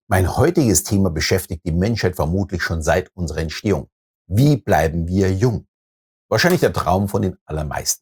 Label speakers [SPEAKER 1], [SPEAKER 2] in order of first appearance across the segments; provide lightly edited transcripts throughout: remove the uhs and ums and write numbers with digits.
[SPEAKER 1] Mein heutiges Thema beschäftigt die Menschheit vermutlich schon seit unserer Entstehung. Wie bleiben wir jung? Wahrscheinlich der Traum von den allermeisten.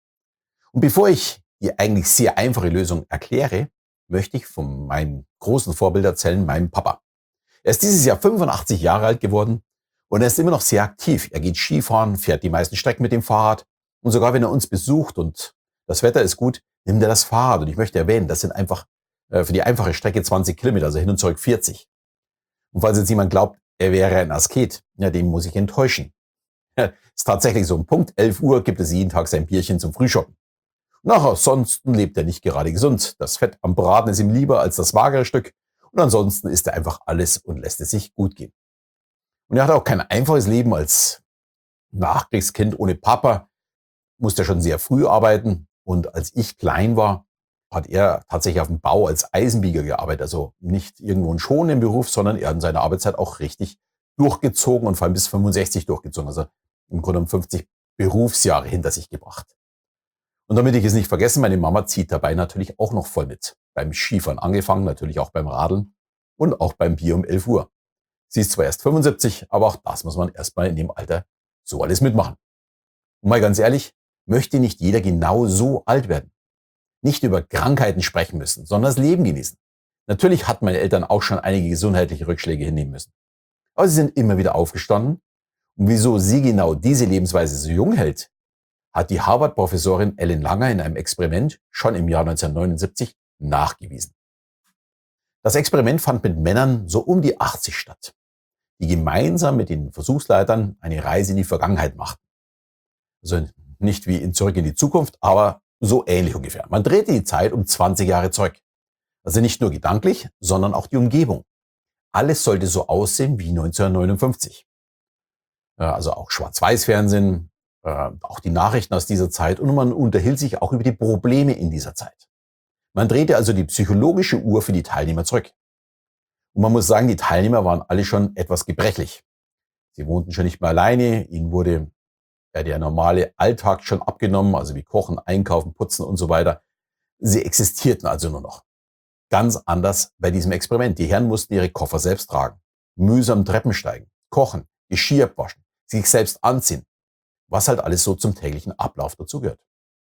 [SPEAKER 1] Und bevor ich die eigentlich sehr einfache Lösung erkläre, möchte ich von meinem großen Vorbild erzählen, meinem Papa. Er ist dieses Jahr 85 Jahre alt geworden und er ist immer noch sehr aktiv. Er geht Skifahren, fährt die meisten Strecken mit dem Fahrrad und sogar wenn er uns besucht und das Wetter ist gut, nimmt er das Fahrrad. Und ich möchte erwähnen, das sind einfach für die einfache Strecke 20 Kilometer, also hin und zurück 40. Und falls jetzt jemand glaubt, er wäre ein Asket, ja, den muss ich enttäuschen. Ja, ist tatsächlich so, um Punkt 11 Uhr gibt es jeden Tag sein Bierchen zum Frühschoppen. Nach ansonsten lebt er nicht gerade gesund. Das Fett am Braten ist ihm lieber als das magere Stück. Und ansonsten isst er einfach alles und lässt es sich gut gehen. Und er hat auch kein einfaches Leben als Nachkriegskind ohne Papa. Musste er schon sehr früh arbeiten. Und als ich klein war, hat er tatsächlich auf dem Bau als Eisenbieger gearbeitet. Also nicht irgendwo einen schonenden Beruf, sondern er hat in seiner Arbeitszeit auch richtig durchgezogen und vor allem bis 65 durchgezogen. Also im Grunde um 50 Berufsjahre hinter sich gebracht. Und damit ich es nicht vergesse, meine Mama zieht dabei natürlich auch noch voll mit. Beim Skifahren angefangen, natürlich auch beim Radeln und auch beim Bier um 11 Uhr. Sie ist zwar erst 75, aber auch das muss man erstmal in dem Alter so alles mitmachen. Und mal ganz ehrlich, möchte nicht jeder genau so alt werden. Nicht über Krankheiten sprechen müssen, sondern das Leben genießen. Natürlich hatten meine Eltern auch schon einige gesundheitliche Rückschläge hinnehmen müssen. Aber sie sind immer wieder aufgestanden. Und wieso sie genau diese Lebensweise so jung hält, hat die Harvard-Professorin Ellen Langer in einem Experiment schon im Jahr 1979 nachgewiesen. Das Experiment fand mit Männern so um die 80 statt, die gemeinsam mit den Versuchsleitern eine Reise in die Vergangenheit machten. Also nicht wie in Zurück in die Zukunft, aber so ähnlich ungefähr. Man drehte die Zeit um 20 Jahre zurück. Also nicht nur gedanklich, sondern auch die Umgebung. Alles sollte so aussehen wie 1959. Also auch Schwarz-Weiß-Fernsehen, auch die Nachrichten aus dieser Zeit und man unterhielt sich auch über die Probleme in dieser Zeit. Man drehte also die psychologische Uhr für die Teilnehmer zurück. Und man muss sagen, die Teilnehmer waren alle schon etwas gebrechlich. Sie wohnten schon nicht mehr alleine, ihnen wurde der normale Alltag schon abgenommen, also wie Kochen, Einkaufen, Putzen und so weiter. Sie existierten also nur noch. Ganz anders bei diesem Experiment. Die Herren mussten ihre Koffer selbst tragen, mühsam Treppen steigen, kochen, Geschirr waschen, sich selbst anziehen, was halt alles so zum täglichen Ablauf dazugehört.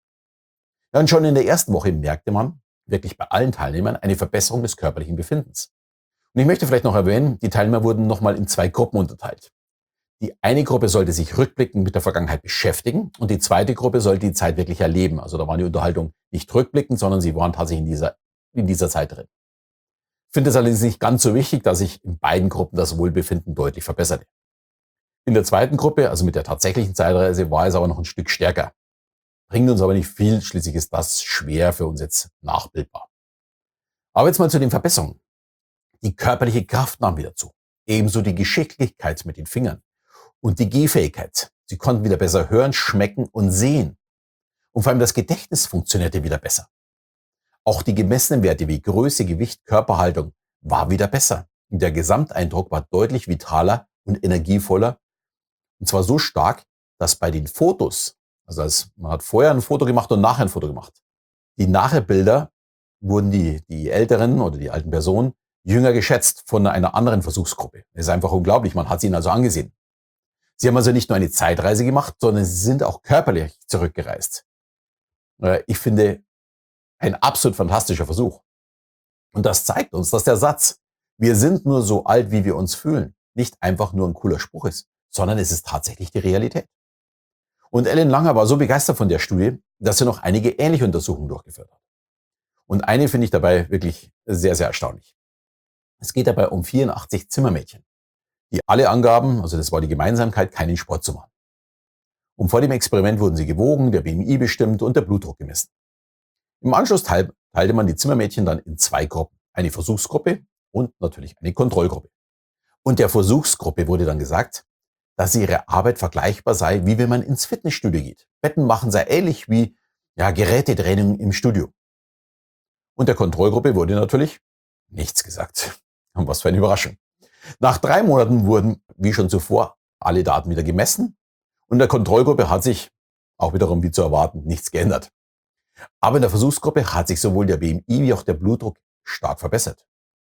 [SPEAKER 1] Ja, und schon in der ersten Woche merkte man, wirklich bei allen Teilnehmern, eine Verbesserung des körperlichen Befindens. Und ich möchte vielleicht noch erwähnen, die Teilnehmer wurden nochmal in zwei Gruppen unterteilt. Die eine Gruppe sollte sich rückblickend mit der Vergangenheit beschäftigen und die zweite Gruppe sollte die Zeit wirklich erleben. Also da war die Unterhaltung nicht rückblickend, sondern sie waren tatsächlich in dieser Zeit drin. Ich finde es allerdings nicht ganz so wichtig, dass sich in beiden Gruppen das Wohlbefinden deutlich verbesserte. In der zweiten Gruppe, also mit der tatsächlichen Zeitreise, war es aber noch ein Stück stärker. Bringt uns aber nicht viel, schließlich ist das schwer für uns jetzt nachbildbar. Aber jetzt mal zu den Verbesserungen. Die körperliche Kraft nahm wieder zu. Ebenso die Geschicklichkeit mit den Fingern und die Gehfähigkeit. Sie konnten wieder besser hören, schmecken und sehen. Und vor allem das Gedächtnis funktionierte wieder besser. Auch die gemessenen Werte wie Größe, Gewicht, Körperhaltung war wieder besser. Und der Gesamteindruck war deutlich vitaler und energievoller. Und zwar so stark, dass bei den Fotos, man hat vorher ein Foto gemacht und nachher ein Foto gemacht. Die Nachherbilder wurden die älteren oder die alten Personen jünger geschätzt von einer anderen Versuchsgruppe. Das ist einfach unglaublich, man hat sie ihnen also angesehen. Sie haben also nicht nur eine Zeitreise gemacht, sondern sie sind auch körperlich zurückgereist. Ich finde, ein absolut fantastischer Versuch. Und das zeigt uns, dass der Satz, wir sind nur so alt, wie wir uns fühlen, nicht einfach nur ein cooler Spruch ist, sondern es ist tatsächlich die Realität. Und Ellen Langer war so begeistert von der Studie, dass sie noch einige ähnliche Untersuchungen durchgeführt hat. Und eine finde ich dabei wirklich sehr, sehr erstaunlich. Es geht dabei um 84 Zimmermädchen, die alle angaben, also das war die Gemeinsamkeit, keinen Sport zu machen. Und vor dem Experiment wurden sie gewogen, der BMI bestimmt und der Blutdruck gemessen. Im Anschluss teilte man die Zimmermädchen dann in zwei Gruppen. Eine Versuchsgruppe und natürlich eine Kontrollgruppe. Und der Versuchsgruppe wurde dann gesagt, dass ihre Arbeit vergleichbar sei, wie wenn man ins Fitnessstudio geht. Betten machen sei ähnlich wie Gerätetraining im Studio. Und der Kontrollgruppe wurde natürlich nichts gesagt. Und was für eine Überraschung. Nach 3 Monaten wurden, wie schon zuvor, alle Daten wieder gemessen. Und der Kontrollgruppe hat sich, auch wiederum wie zu erwarten, nichts geändert. Aber in der Versuchsgruppe hat sich sowohl der BMI wie auch der Blutdruck stark verbessert.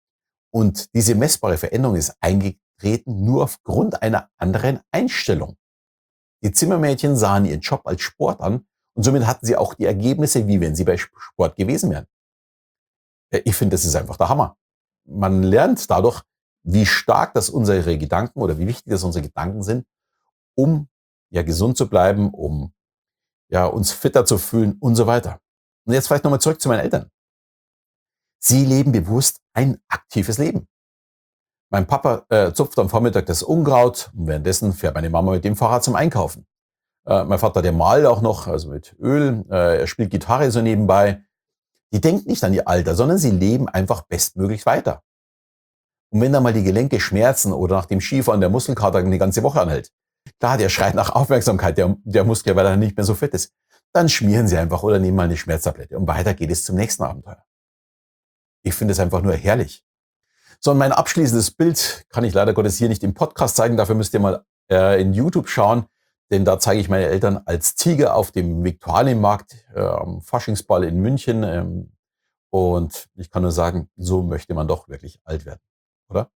[SPEAKER 1] Und diese messbare Veränderung ist eingetreten nur aufgrund einer anderen Einstellung. Die Zimmermädchen sahen ihren Job als Sport an und somit hatten sie auch die Ergebnisse, wie wenn sie bei Sport gewesen wären. Ich finde, das ist einfach der Hammer. Man lernt dadurch, wie stark das unsere Gedanken oder wie wichtig das unsere Gedanken sind, um ja gesund zu bleiben, um ja uns fitter zu fühlen und so weiter. Und jetzt vielleicht nochmal zurück zu meinen Eltern. Sie leben bewusst ein aktives Leben. Mein Papa zupft am Vormittag das Unkraut und währenddessen fährt meine Mama mit dem Fahrrad zum Einkaufen. Mein Vater, der malt auch noch, also mit Öl. Er spielt Gitarre so nebenbei. Die denken nicht an ihr Alter, sondern sie leben einfach bestmöglich weiter. Und wenn dann mal die Gelenke schmerzen oder nach dem Skifahren der Muskelkater eine ganze Woche anhält, klar, der schreit nach Aufmerksamkeit, der Muskel, weil er nicht mehr so fit ist, dann schmieren sie einfach oder nehmen mal eine Schmerztablette und weiter geht es zum nächsten Abenteuer. Ich finde es einfach nur herrlich. So, und mein abschließendes Bild kann ich leider Gottes hier nicht im Podcast zeigen. Dafür müsst ihr mal in YouTube schauen, denn da zeige ich meine Eltern als Tiger auf dem Viktualienmarkt am Faschingsball in München. Und ich kann nur sagen, so möchte man doch wirklich alt werden, oder?